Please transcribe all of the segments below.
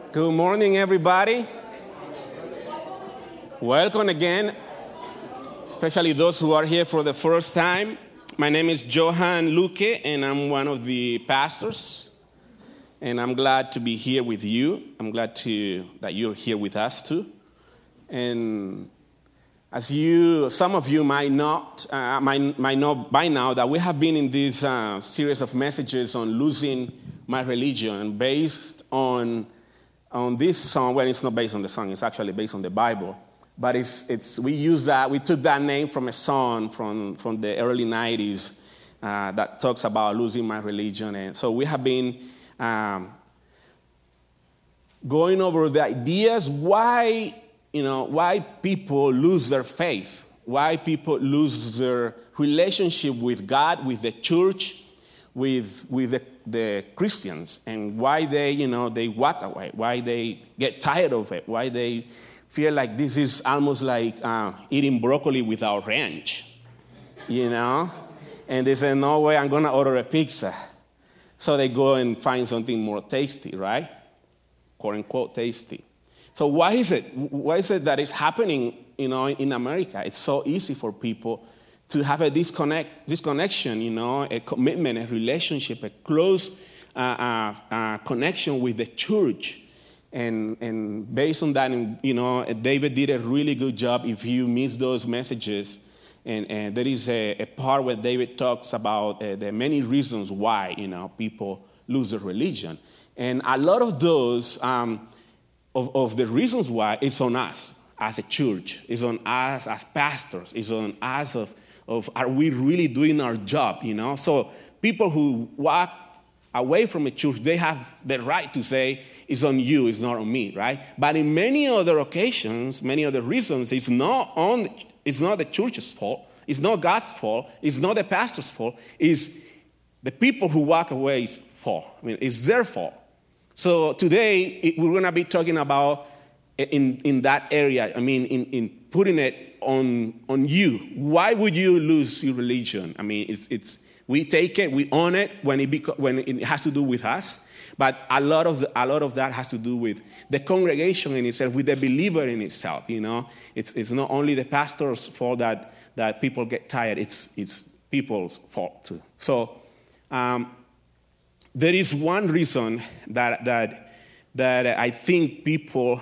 Good morning, everybody. Welcome again, especially those who are here for the first time. My name is Johan Luque, and I'm one of the pastors. And I'm glad to be here with you. I'm glad that you're here with us too. And as some of you might know by now that we have been in this series of messages on losing my religion, based on this song. Well, it's not based on the song; it's actually based on the Bible. But we took that name from a song from the early '90s that talks about losing my religion, and so we have been going over the ideas why people lose their faith, why people lose their relationship with God, with the church, with the Christians, and why they walk away, why they get tired of it, why they feel like this is almost like eating broccoli without ranch, and they say, no way, I'm going to order a pizza. So they go and find something more tasty, right? Quote unquote tasty. So why is it that it's happening, in America? It's so easy for people to have a disconnection, a commitment, a relationship, a close connection with the church. And based on that, David did a really good job. If you miss those messages, and there is a part where David talks about the many reasons why, people lose their religion. And a lot of those, of the reasons why, it's on us as a church. It's on us as pastors. It's on us of are we really doing our job, So people who walk away from a church, they have the right to say, it's on you, it's not on me, right? But in many other occasions, many other reasons, it's not the church's fault, it's not God's fault, it's not the pastor's fault, it's the people who walk away's fault. It's their fault. So today, we're going to be talking about in that area, in putting it on you. Why would you lose your religion? We take it, we own it when it has to do with us. But a lot of that has to do with the congregation in itself, with the believer in itself. It's not only the pastor's fault that people get tired. It's people's fault too. So there is one reason that I think people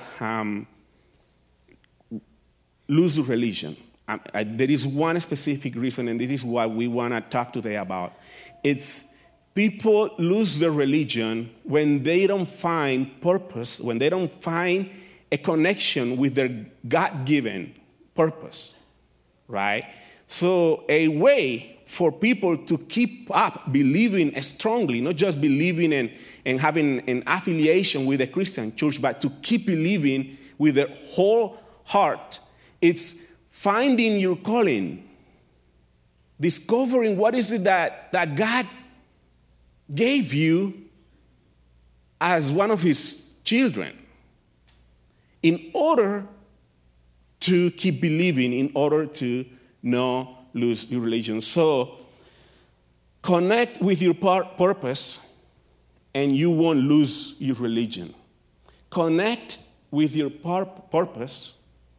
lose religion. There is one specific reason, and this is what we want to talk today about. It's people lose their religion when they don't find purpose, when they don't find a connection with their God-given purpose, right? So a way for people to keep up believing strongly, not just believing and having an affiliation with the Christian church, but to keep believing with their whole heart, it's finding your calling, discovering what is it that God gave you as one of his children in order to keep believing, in order to not lose your religion. So connect with your purpose and you won't lose your religion. Connect with your purpose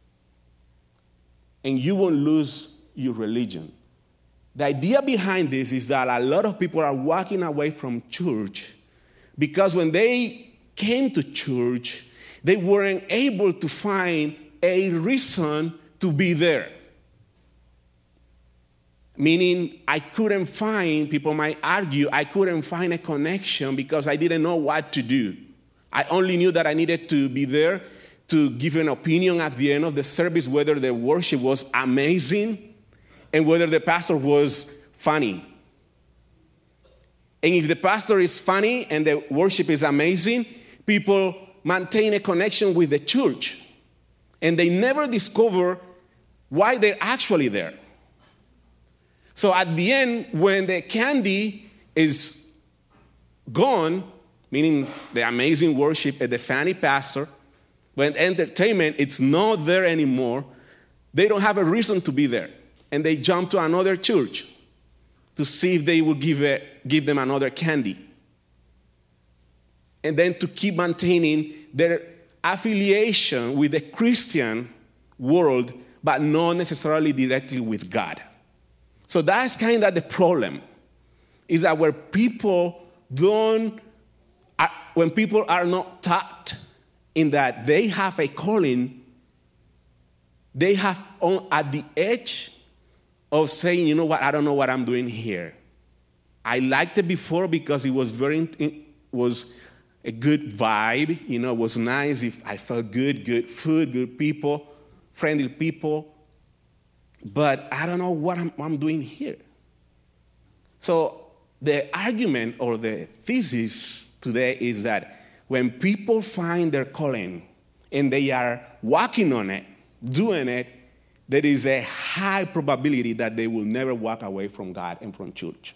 and you won't lose your religion. The idea behind this is that a lot of people are walking away from church because when they came to church, they weren't able to find a reason to be there. Meaning, people might argue, I couldn't find a connection because I didn't know what to do. I only knew that I needed to be there to give an opinion at the end of the service, whether the worship was amazing and whether the pastor was funny. And if the pastor is funny and the worship is amazing, people maintain a connection with the church. And they never discover why they're actually there. So at the end, when the candy is gone, meaning the amazing worship and the funny pastor, when entertainment it's not there anymore, they don't have a reason to be there. And they jump to another church to see if they will give them another candy. And then to keep maintaining their affiliation with the Christian world, but not necessarily directly with God. So that's kind of the problem, is that when people are not taught in that they have a calling, they have at the edge of saying, you know what, I don't know what I'm doing here. I liked it before because it was a good vibe. You know, it was nice. If I felt good food, good people, friendly people. But I don't know what I'm doing here. So the argument or the thesis today is that when people find their calling and they are working on it, doing it, there is a high probability that they will never walk away from God and from church.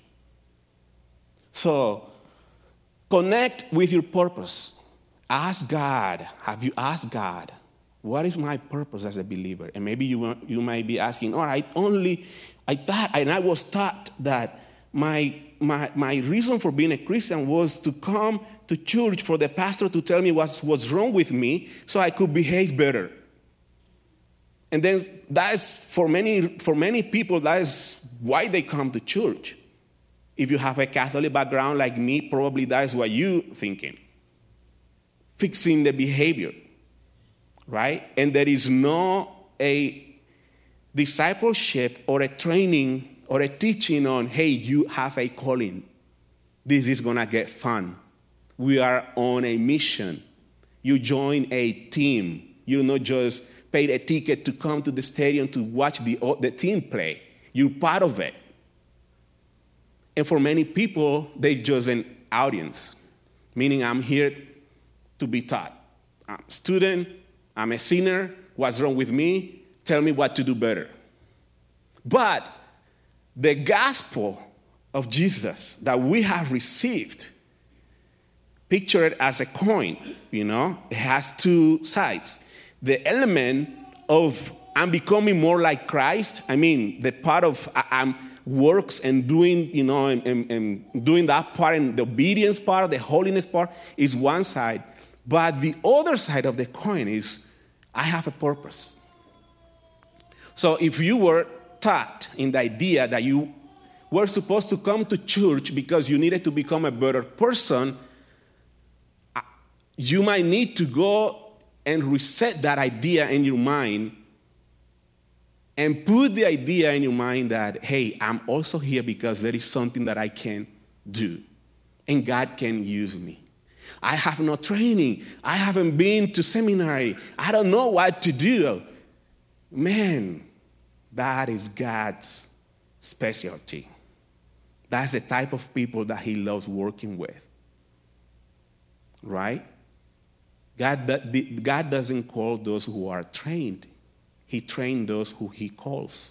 So connect with your purpose. Ask God. Have you asked God, what is my purpose as a believer? And maybe you might be asking, all right, I was taught that my reason for being a Christian was to come to church for the pastor to tell me what's wrong with me so I could behave better. And then that is, for many people, that is why they come to church. If you have a Catholic background like me, probably that is what you're thinking. Fixing the behavior, right? And there is no a discipleship or a training or a teaching on, hey, you have a calling. This is going to get fun. We are on a mission. You join a team. You're not just paid a ticket to come to the stadium to watch the team play. You're part of it. And for many people, they're just an audience, meaning I'm here to be taught. I'm a student, I'm a sinner, what's wrong with me? Tell me what to do better. But the gospel of Jesus that we have received, picture it as a coin, you know? It has two sides. The element of I'm becoming more like Christ, the part of I'm works and doing, you know, and doing that part, and the obedience part, the holiness part is one side. But the other side of the coin is I have a purpose. So if you were taught in the idea that you were supposed to come to church because you needed to become a better person, you might need to go and reset that idea in your mind and put the idea in your mind that, hey, I'm also here because there is something that I can do, and God can use me. I have no training. I haven't been to seminary. I don't know what to do. Man, that is God's specialty. That's the type of people that he loves working with. Right? God doesn't call those who are trained. He trained those who he calls.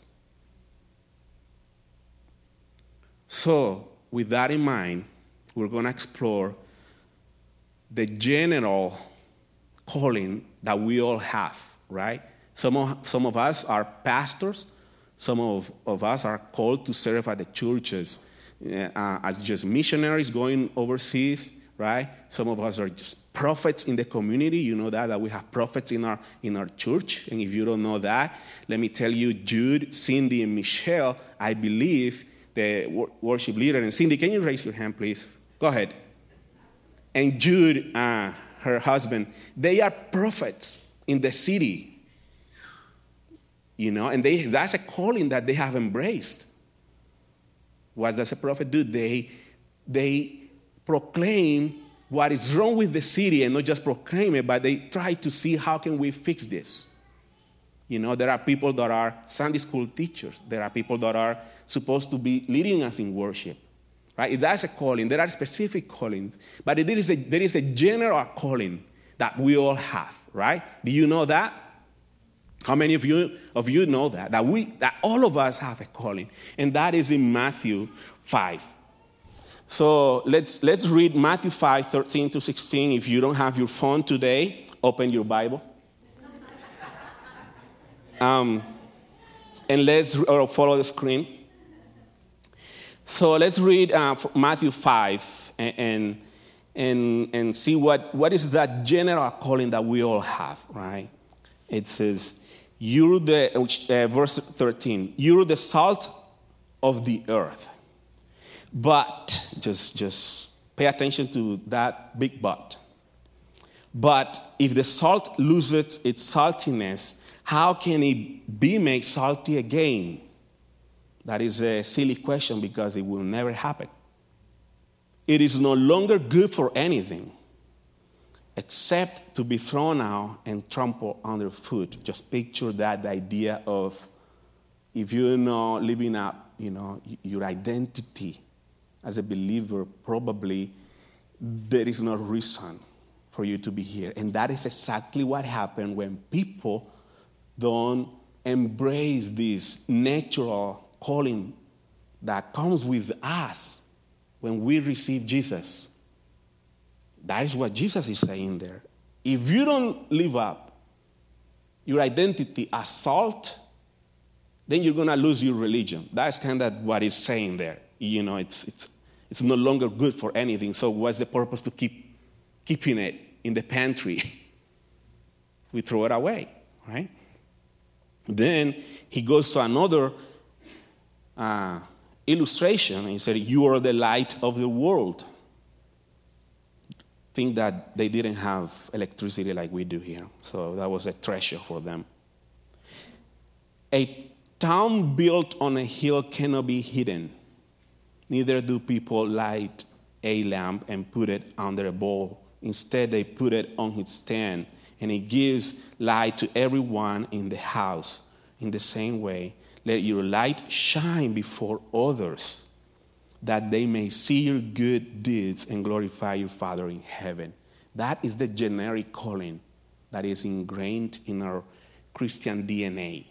So, with that in mind, we're going to explore the general calling that we all have, right? Some of us are pastors. Some of us are called to serve at the churches as just missionaries going overseas, right? Some of us are just prophets in the community. You know that we have prophets in our church. And if you don't know that, let me tell you, Jude, Cindy, and Michelle, I believe, the worship leader. And Cindy, can you raise your hand, please? Go ahead. And Jude, her husband, they are prophets in the city. You know, and that's a calling that they have embraced. What does a prophet do? They proclaim what is wrong with the city, and not just proclaim it, but they try to see how can we fix this. You know, there are people that are Sunday school teachers. There are people that are supposed to be leading us in worship. Right? That's a calling. There are specific callings. But there is a general calling that we all have, right? Do you know that? How many of you know that? That all of us have a calling. And that is in Matthew 5. So let's read Matthew 5, 13 to 16. If you don't have your phone today, open your Bible. And let's follow the screen. So let's read Matthew 5. And and see what is that general calling that we all have, right? It says, verse 13, you're the salt of the earth. But, just pay attention to that big but. But if the salt loses its saltiness, how can it be made salty again? That is a silly question because it will never happen. It is no longer good for anything except to be thrown out and trampled underfoot. Just picture that idea of if you're not living up, your identity as a believer, probably there is no reason for you to be here. And that is exactly what happened when people don't embrace this natural calling that comes with us when we receive Jesus. That is what Jesus is saying there. If you don't live up your identity as salt, then you're going to lose your religion. That's kind of what he's saying there. It's no longer good for anything. So what's the purpose to keeping it in the pantry? We throw it away, right? Then he goes to another illustration. He said, you are the light of the world. Think that they didn't have electricity like we do here. So that was a treasure for them. A town built on a hill cannot be hidden. Neither do people light a lamp and put it under a bowl. Instead, they put it on its stand, and it gives light to everyone in the house. In the same way, let your light shine before others, that they may see your good deeds and glorify your Father in heaven. That is the generic calling that is ingrained in our Christian DNA.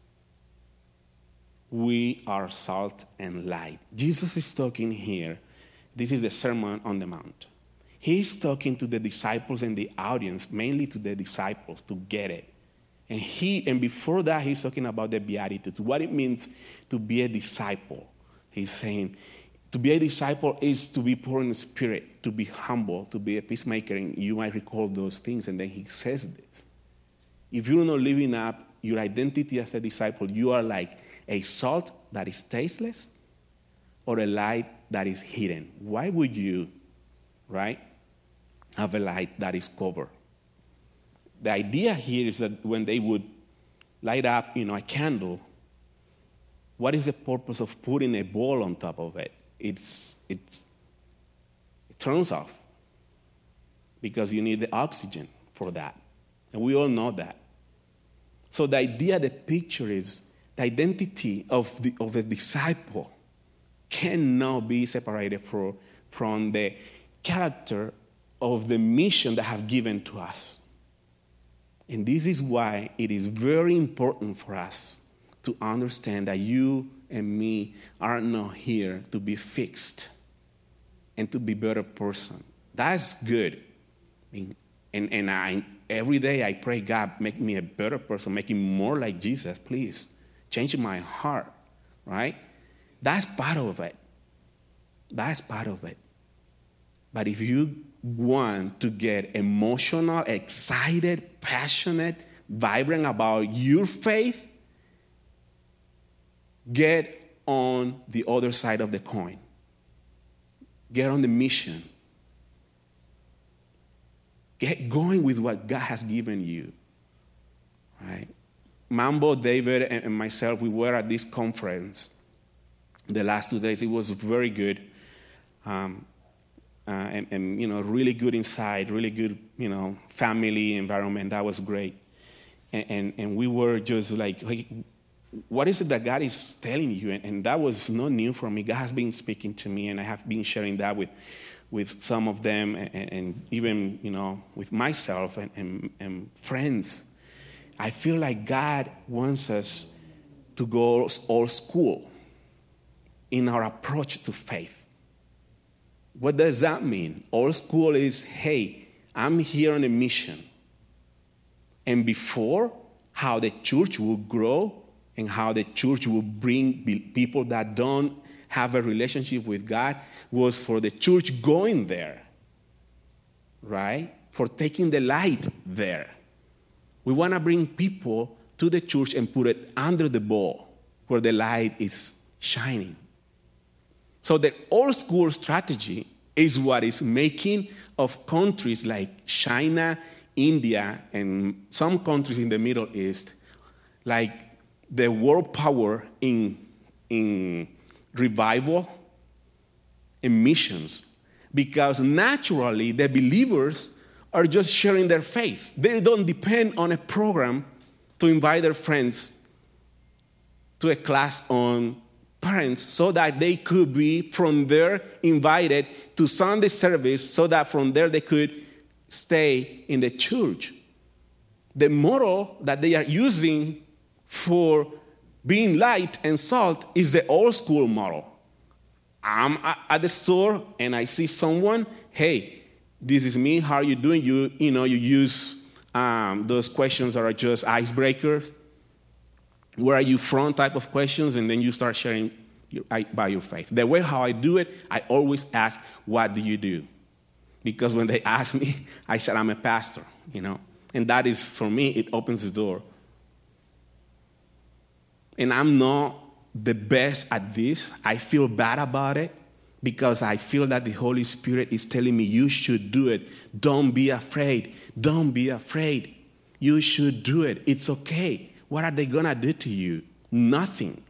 We are salt and light. Jesus is talking here. This is the Sermon on the Mount. He's talking to the disciples and the audience, mainly to the disciples, to get it. And before that, he's talking about the Beatitudes, what it means to be a disciple. He's saying, to be a disciple is to be poor in spirit, to be humble, to be a peacemaker. And you might recall those things. And then he says this. If you're not living up your identity as a disciple, you are like a salt that is tasteless or a light that is hidden. Why would you, right, have a light that is covered? The idea here is that when they would light up, a candle, what is the purpose of putting a bowl on top of it? It turns off because you need the oxygen for that. And we all know that. So the idea, the picture is the identity of a disciple cannot be separated from the character of the mission that have given to us. And this is why it is very important for us to understand that you and me are not here to be fixed and to be a better person. That's good. And every day I pray, God, make me a better person, make me more like Jesus, please. Change my heart, right? That's part of it. That's part of it. But if you want to get emotional, excited, passionate, vibrant about your faith, get on the other side of the coin. Get on the mission. Get going with what God has given you. Right? Mambo, David, and myself, we were at this conference the last 2 days. It was very good. And really good inside, really good, family environment. That was great. And we were just like, hey, what is it that God is telling you? And that was not new for me. God has been speaking to me, and I have been sharing that with some of them, and even, with myself and friends. I feel like God wants us to go old school in our approach to faith. What does that mean? Old school is, hey, I'm here on a mission. And before, how the church will grow and how the church will bring people that don't have a relationship with God was for the church going there right? For taking the light there. We want to bring people to the church and put it under the bowl where the light is shining. So the old school strategy is what is making of countries like China, India, and some countries in the Middle East like the world power in revival and missions. Because naturally, the believers are just sharing their faith. They don't depend on a program to invite their friends to a class on parents so that they could be from there invited to Sunday service so that from there they could stay in the church. The model that they are using for being light and salt is the old school model. I'm at the store and I see someone, hey, this is me, how are you doing? You use those questions that are just icebreakers. Where are you from type of questions, and then you start sharing by your faith. The way how I do it, I always ask, what do you do? Because when they ask me, I said, I'm a pastor, And that is, for me, it opens the door. And I'm not the best at this. I feel bad about it because I feel that the Holy Spirit is telling me, you should do it. Don't be afraid. Don't be afraid. You should do it. It's okay. What are they going to do to you? Nothing.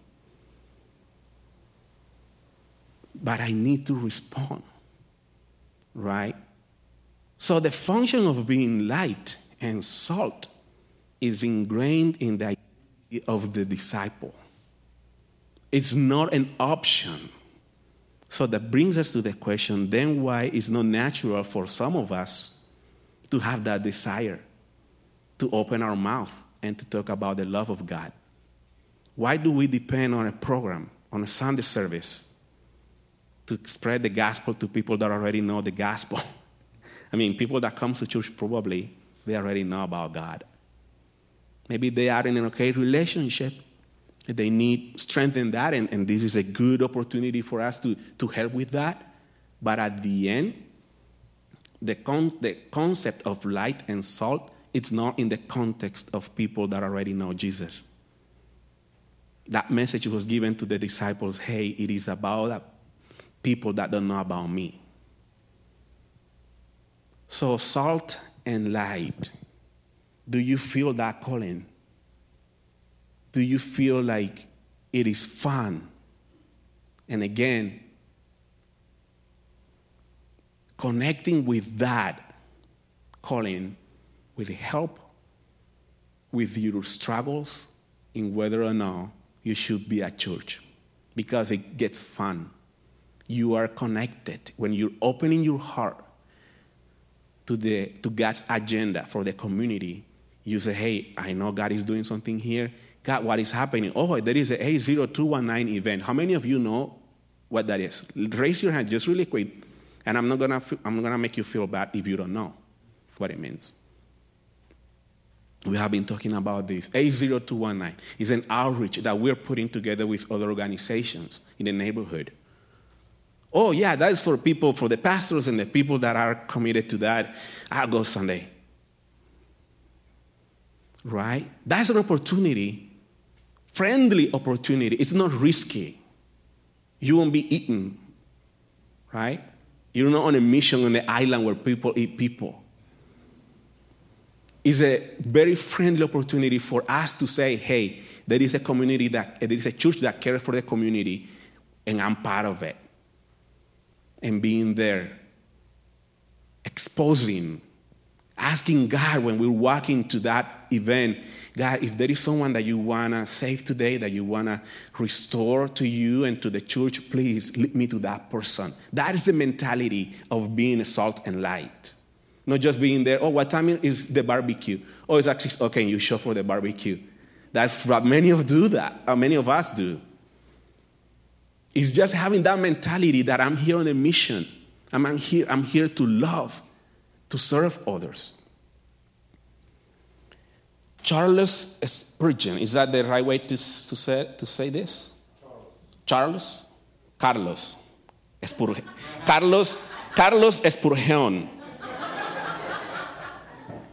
But I need to respond, right? So the function of being light and salt is ingrained in the identity of the disciple. It's not an option. So that brings us to the question, then why it's not natural for some of us to have that desire to open our mouth and to talk about the love of God? Why do we depend on a program, on a Sunday service, to spread the gospel to people that already know the gospel? I mean, people that come to church probably, they already know about God. Maybe they are in an okay relationship. They need strength in that, and this is a good opportunity for us to help with that. But at the end, the concept of light and salt, it's not in the context of people that already know Jesus. That message was given to the disciples, hey, it is about people that don't know about me. So salt and light, do you feel that calling? Do you feel like it is fun? And again, connecting with that calling will help with your struggles in whether or not you should be at church, because it gets fun. You are connected. When you're opening your heart to God's agenda for the community, you say, hey, I know God is doing something here. God, what is happening? Oh, there is a 80219 event. How many of you know what that is? Raise your hand just really quick, and I'm not gonna make you feel bad if you don't know what it means. We have been talking about this. 80219 is an outreach that we're putting together with other organizations in the neighborhood. Oh, yeah, that is for people, for the pastors and the people that are committed to that. I'll go Sunday. Right? That's an opportunity, friendly opportunity. It's not risky. You won't be eaten. Right? You're not on a mission on the island where people eat people. It's a very friendly opportunity for us to say, hey, there is a community there is a church that cares for the community, and I'm part of it. And being there, exposing, asking God when we're walking to that event, God, if there is someone that you want to save today, that you want to restore to you and to the church, please lead me to that person. That is the mentality of being a salt and light. Not just being there, oh, what time is the barbecue? Oh, it's actually, okay, you show for the barbecue. That's what many of us do. It's just having that mentality that I'm here on a mission. I'm here to love, to serve others. Charles Spurgeon, is that the right way to say this? Carlos Spurgeon.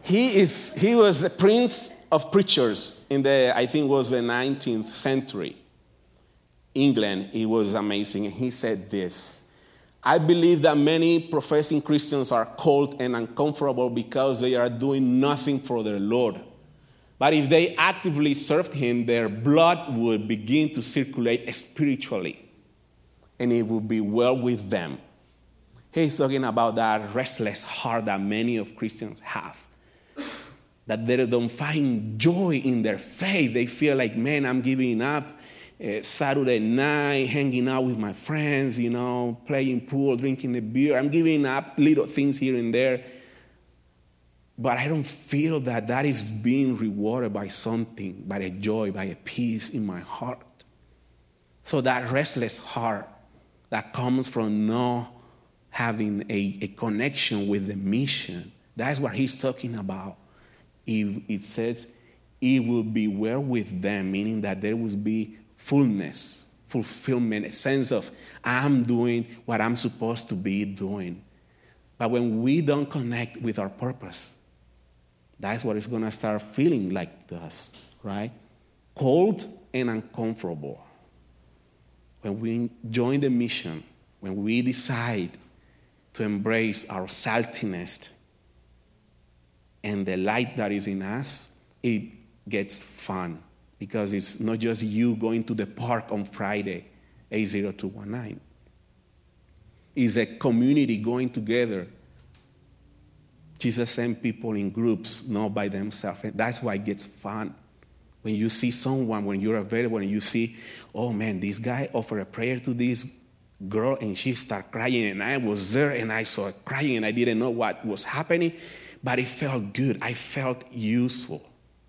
He was a prince of preachers in I think it was the 19th century. England, he was amazing. And he said this: I believe that many professing Christians are cold and uncomfortable because they are doing nothing for their Lord. But if they actively served him, their blood would begin to circulate spiritually, and it would be well with them. He's talking about that restless heart that many of Christians have, that they don't find joy in their faith. They feel like, man, I'm giving up Saturday night, hanging out with my friends, playing pool, drinking a beer. I'm giving up little things here and there. But I don't feel that is being rewarded by something, by a joy, by a peace in my heart. So that restless heart that comes from not having a connection with the mission, that's what he's talking about. It says, it will be well with them, meaning that there will be fullness, fulfillment, a sense of, I'm doing what I'm supposed to be doing. But when we don't connect with our purpose, that's what it's going to start feeling like to us, right? Cold and uncomfortable. When we join the mission, when we decide to embrace our saltiness and the light that is in us, it gets fun, because it's not just you going to the park on Friday, 80219. It's a community going together. Jesus sent people in groups, not by themselves. And that's why it gets fun. When you see someone, when you're available, and you see, oh man, this guy offered a prayer to this girl, and she started crying, and I was there, and I saw her crying, and I didn't know what was happening, but it felt good. I felt useful.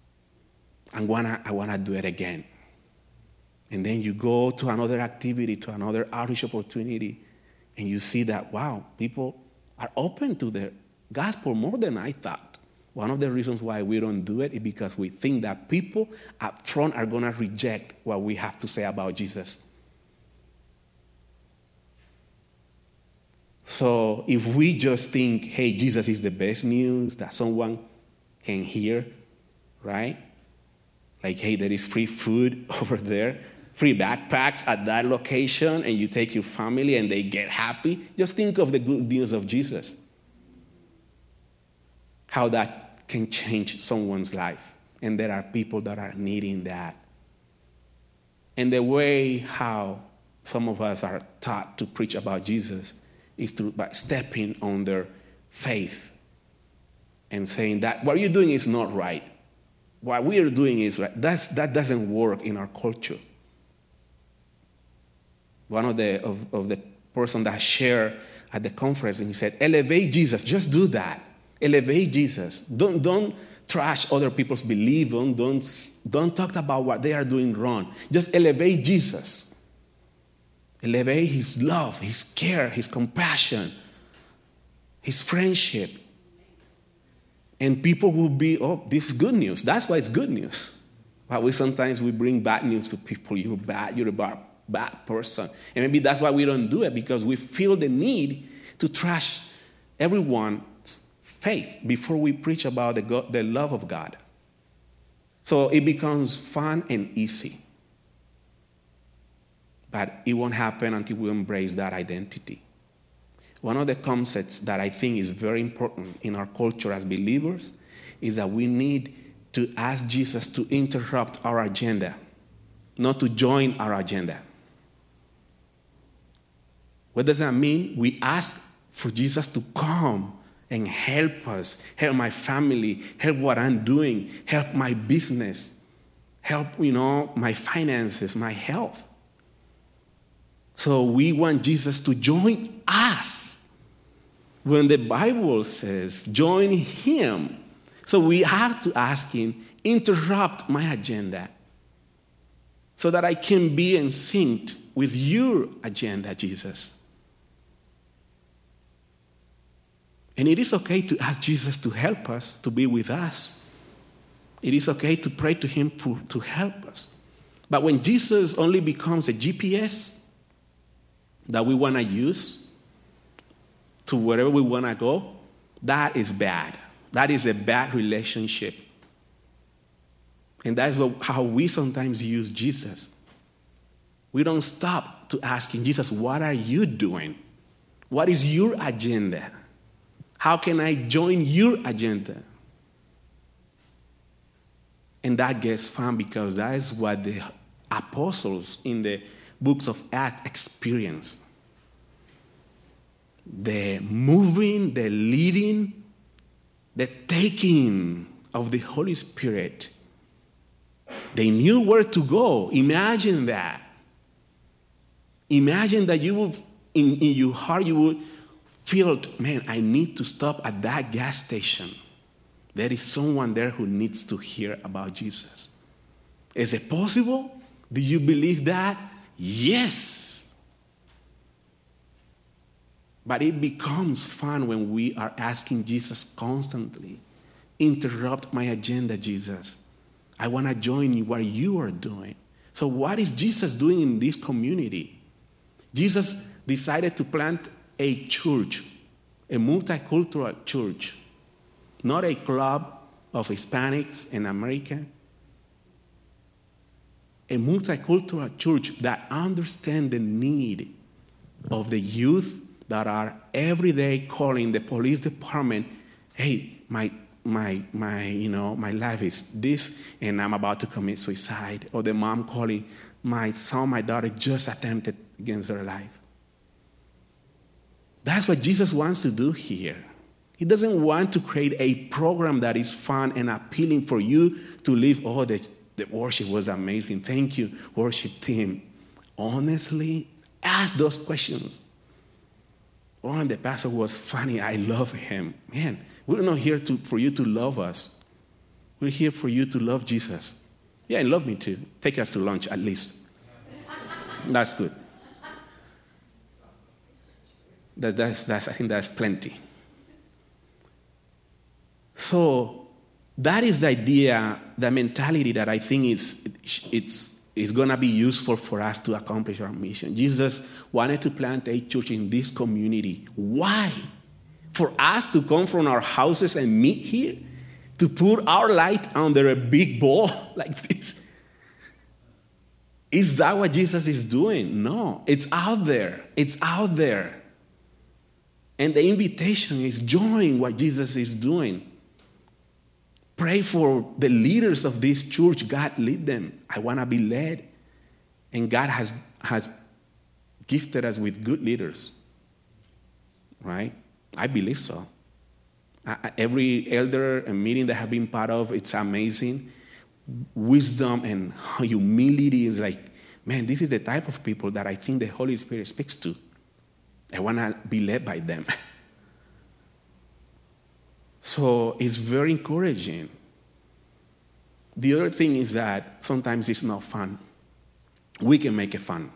I wanna do it again. And then you go to another activity, to another outreach opportunity, and you see that, wow, people are open to the gospel more than I thought. One of the reasons why we don't do it is because we think that people up front are going to reject what we have to say about Jesus. So if we just think, hey, Jesus is the best news that someone can hear, right? Like, hey, there is free food over there, free backpacks at that location, and you take your family and they get happy. Just think of the good news of Jesus. How that can change someone's life. And there are people that are needing that. And the way how some of us are taught to preach about Jesus is by stepping on their faith and saying that what you're doing is not right. What we are doing is right. That doesn't work in our culture. One of the person that shared at the conference, and he said, elevate Jesus, just do that. Elevate Jesus. Don't trash other people's belief. Don't talk about what they are doing wrong. Just elevate Jesus. Elevate his love, his care, his compassion, his friendship. And people will be, oh, this is good news. That's why it's good news. But sometimes we bring bad news to people. You're bad. You're a bad person. And maybe that's why we don't do it, because we feel the need to trash everyone's faith before we preach about the love of God. So it becomes fun and easy. But it won't happen until we embrace that identity. One of the concepts that I think is very important in our culture as believers is that we need to ask Jesus to interrupt our agenda, not to join our agenda. What does that mean? We ask for Jesus to come and help us, help my family, help what I'm doing, help my business, help, my finances, my health. So we want Jesus to join us when the Bible says join him. So we have to ask him, interrupt my agenda so that I can be in sync with your agenda, Jesus. And it is okay to ask Jesus to help us, to be with us. It is okay to pray to him to help us. But when Jesus only becomes a GPS that we want to use to wherever we want to go, that is bad. That is a bad relationship. And that's how we sometimes use Jesus. We don't stop to ask him, Jesus, what are you doing? What is your agenda? How can I join your agenda? And that gets fun because that is what the apostles in the books of Acts experience. The moving, the leading, the taking of the Holy Spirit. They knew where to go. Imagine that. Imagine that you would, in your heart, you would feel, man, I need to stop at that gas station. There is someone there who needs to hear about Jesus. Is it possible? Do you believe that? Yes. But it becomes fun when we are asking Jesus constantly, interrupt my agenda, Jesus. I want to join you what you are doing. So what is Jesus doing in this community? Jesus decided to plant a church, a multicultural church, not a club of Hispanics and Americans. A multicultural church that understands the need of the youth that are every day calling the police department, hey, my life is this, and I'm about to commit suicide. Or the mom calling, my son, my daughter just attempted against their life. That's what Jesus wants to do here. He doesn't want to create a program that is fun and appealing for you to live, oh, the worship was amazing. Thank you, worship team. Honestly, ask those questions. Oh, and the pastor was funny. I love him. Man, we're not here for you to love us. We're here for you to love Jesus. Yeah, and love me too. Take us to lunch at least. That's good. I think that's plenty. So that is the idea, the mentality that I think is going to be useful for us to accomplish our mission. Jesus wanted to plant a church in this community. Why? For us to come from our houses and meet here? To put our light under a big bowl like this? Is that what Jesus is doing? No. It's out there. It's out there. And the invitation is join what Jesus is doing. Pray for the leaders of this church. God, lead them. I want to be led. And God has gifted us with good leaders. Right? I believe so. Every elder and meeting that I've been part of, it's amazing. Wisdom and humility is like, man, this is the type of people that I think the Holy Spirit speaks to. I want to be led by them. So it's very encouraging. The other thing is that sometimes it's not fun. We can make it fun.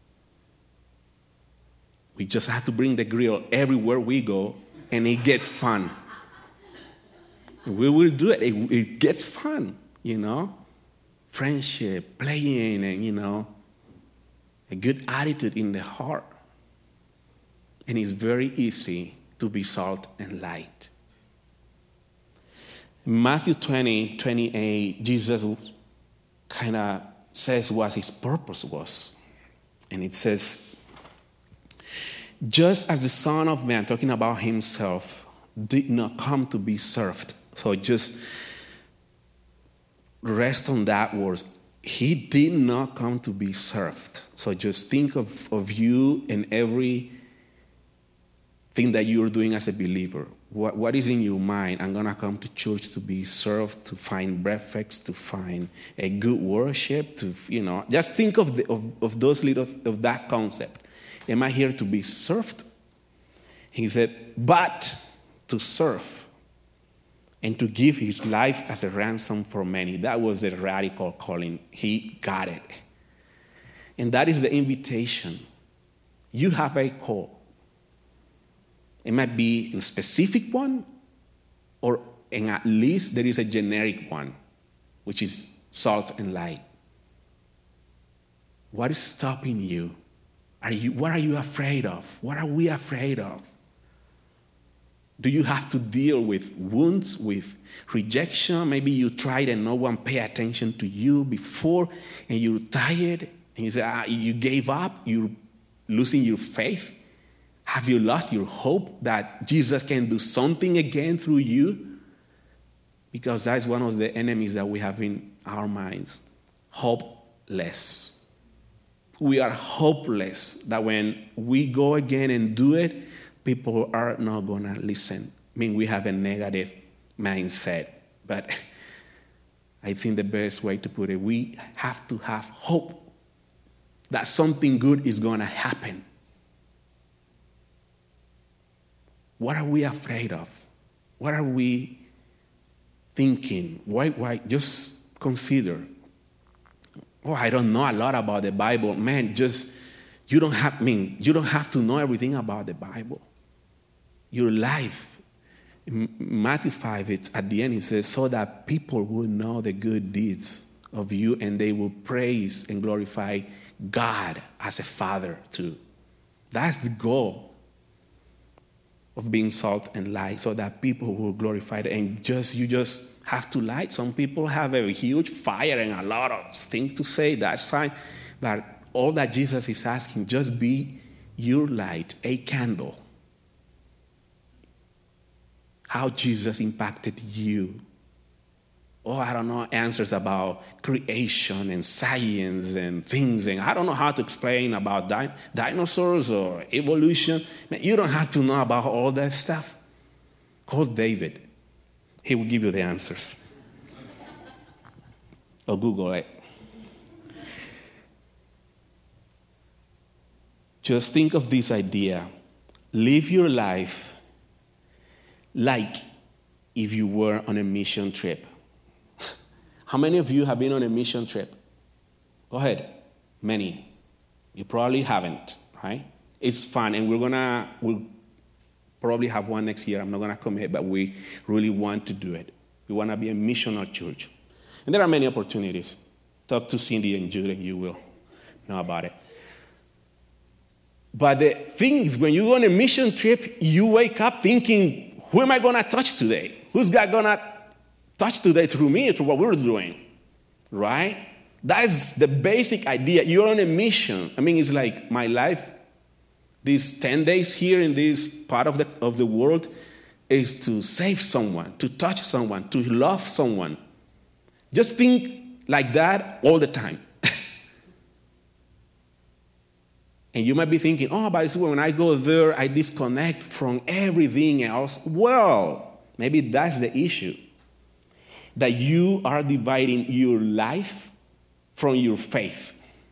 We just have to bring the grill everywhere we go, and it gets fun. We will do it. It gets fun, Friendship, playing, and, a good attitude in the heart. And it's very easy to be salt and light. In Matthew 20:28, Jesus kind of says what his purpose was. And it says, just as the Son of Man, talking about himself, did not come to be served. So just rest on that word. He did not come to be served. So just think of you and every thing that you're doing as a believer. What is in your mind? I'm going to come to church to be served, to find breakfast, to find a good worship, just think of that concept. Am I here to be served? He said, but to serve and to give his life as a ransom for many. That was a radical calling. He got it. And that is the invitation. You have a call. It might be a specific one, and at least there is a generic one, which is salt and light. What is stopping you? What are you afraid of? What are we afraid of? Do you have to deal with wounds, with rejection? Maybe you tried and no one paid attention to you before, and you're tired, and you say, you gave up, you're losing your faith. Have you lost your hope that Jesus can do something again through you? Because that's one of the enemies that we have in our minds. Hopeless. We are hopeless that when we go again and do it, people are not going to listen. I mean, we have a negative mindset. But I think the best way to put it, we have to have hope that something good is going to happen. What are we afraid of? What are we thinking? Why? Just consider. Oh, I don't know a lot about the Bible. Man, you don't have to know everything about the Bible. Your life. In Matthew 5, it's at the end, it says, so that people will know the good deeds of you and they will praise and glorify God as a Father too. That's the goal of being salt and light, so that people will glorify it. And you just have to light. Some people have a huge fire and a lot of things to say. That's fine. But all that Jesus is asking, just be your light, a candle. How Jesus impacted you. Oh, I don't know answers about creation and science and things. And I don't know how to explain about dinosaurs or evolution. Man, you don't have to know about all that stuff. Call David. He will give you the answers. Or Google it. Just think of this idea. Live your life like if you were on a mission trip. How many of you have been on a mission trip? Go ahead. Many. You probably haven't, right? It's fun, and we'll probably have one next year. I'm not going to commit, but we really want to do it. We want to be a missional church. And there are many opportunities. Talk to Cindy and Jude, and you will know about it. But the thing is, when you go on a mission trip, you wake up thinking, who am I going to touch today? Who's God going to touch today through me, through what we're doing? Right? That's the basic idea. You're on a mission. I mean, it's like my life, these 10 days here in this part of the world, is to save someone, to touch someone, to love someone. Just think like that all the time. And you might be thinking, oh, but when I go there, I disconnect from everything else. Well, maybe that's the issue. That you are dividing your life from your faith.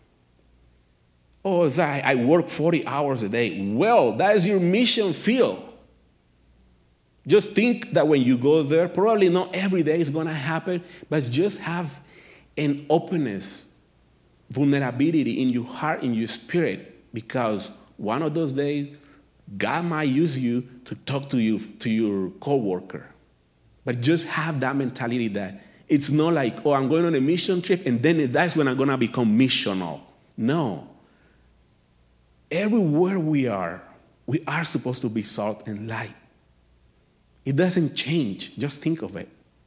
Oh, I work 40 hours a day. Well, that is your mission field. Just think that when you go there, probably not every day is going to happen, but just have an openness, vulnerability in your heart, in your spirit, because one of those days, God might use you to talk to your coworker. But just have that mentality that it's not like, oh, I'm going on a mission trip, and then that's when I'm going to become missional. No. Everywhere we are supposed to be salt and light. It doesn't change. Just think of it.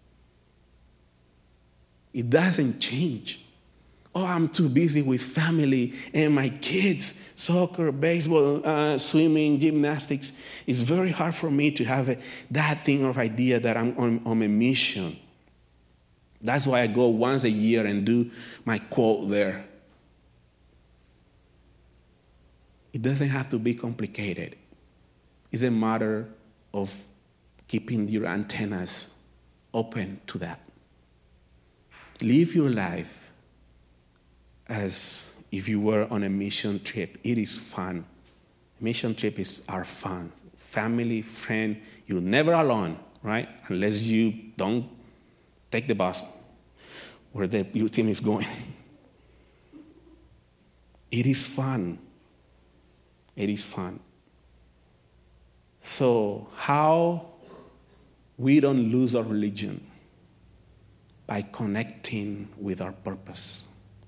It doesn't change. Oh, I'm too busy with family and my kids, soccer, baseball, swimming, gymnastics. It's very hard for me to have that thing of idea that I'm on a mission. That's why I go once a year and do my quote there. It doesn't have to be complicated. It's a matter of keeping your antennas open to that. Live your life as if you were on a mission trip. It is fun. Mission trip are fun. Family, friend, you're never alone, right? Unless you don't take the bus where your team is going. It is fun. It is fun. So how we don't lose our religion? By connecting with our purpose.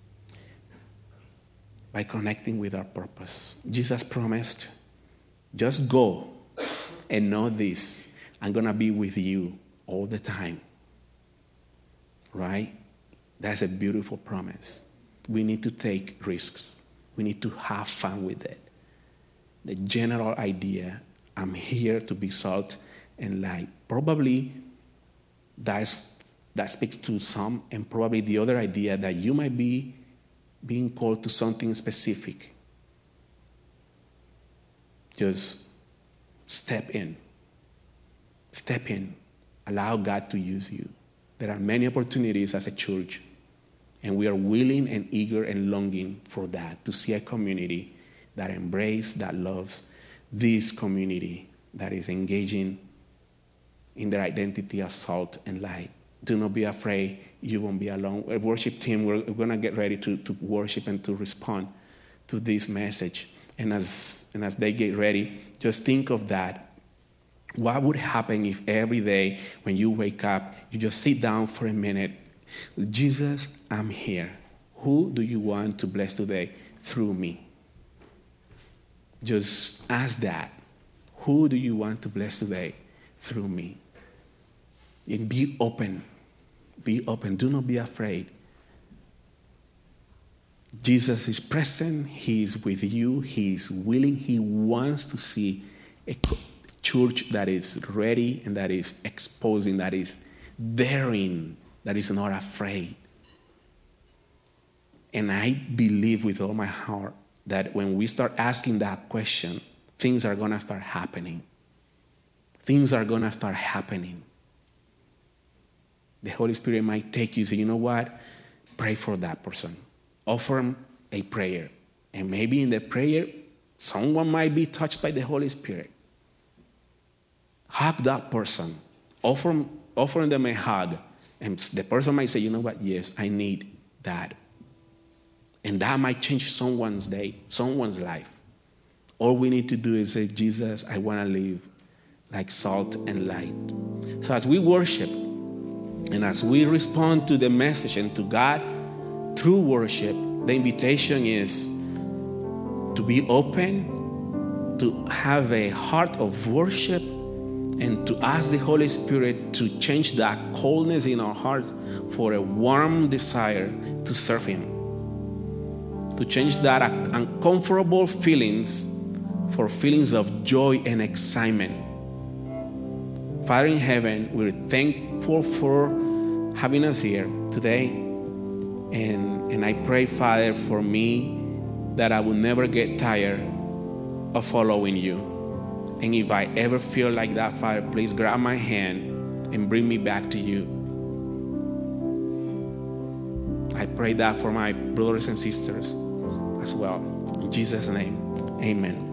By connecting with our purpose. Jesus promised, just go and know this. I'm going to be with you all the time. Right? That's a beautiful promise. We need to take risks. We need to have fun with it. The general idea, I'm here to be salt and light. Probably that speaks to some, and probably the other idea that you might be being called to something specific. Just step in. Step in. Allow God to use you. There are many opportunities as a church, and we are willing and eager and longing for that, to see a community that embraces, that loves this community, that is engaging in their identity as salt and light. Do not be afraid. You won't be alone. Our worship team, we're going to get ready to worship and to respond to this message. And as they get ready, just think of that. What would happen if every day when you wake up, you just sit down for a minute? Jesus, I'm here. Who do you want to bless today through me? Just ask that. Who do you want to bless today through me? And be open. Be open. Do not be afraid. Jesus is present. He is with you. He is willing. He wants to see a church that is ready and that is exposing, that is daring, that is not afraid. And I believe with all my heart that when we start asking that question, things are going to start happening. Things are going to start happening. The Holy Spirit might take you and say, you know what? Pray for that person. Offer him a prayer. And maybe in the prayer, someone might be touched by the Holy Spirit. Hug that person. Offer them a hug. And the person might say, you know what? Yes, I need that. And that might change someone's day, someone's life. All we need to do is say, Jesus, I want to live like salt and light. So as we worship and as we respond to the message and to God through worship, the invitation is to be open, to have a heart of worship, and to ask the Holy Spirit to change that coldness in our hearts for a warm desire to serve Him. To change that uncomfortable feelings for feelings of joy and excitement. Father in heaven, we're thankful for having us here today. And I pray, Father, for me that I will never get tired of following you. And if I ever feel like that, Father, please grab my hand and bring me back to you. I pray that for my brothers and sisters as well. In Jesus' name, amen.